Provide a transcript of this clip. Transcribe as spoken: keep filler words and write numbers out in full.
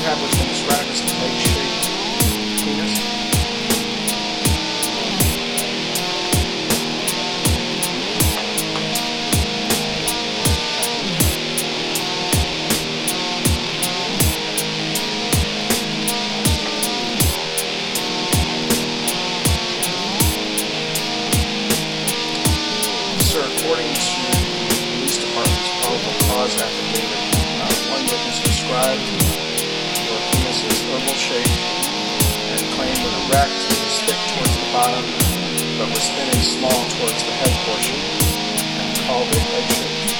you have what's been described as an egg-shaped penis? Sir, according to the police department's probable cause affidavit, uh, one witness described your penis's oval shape and claimed when erect it was thick towards the bottom but was thin and small towards the head portion and called it egg-shaped.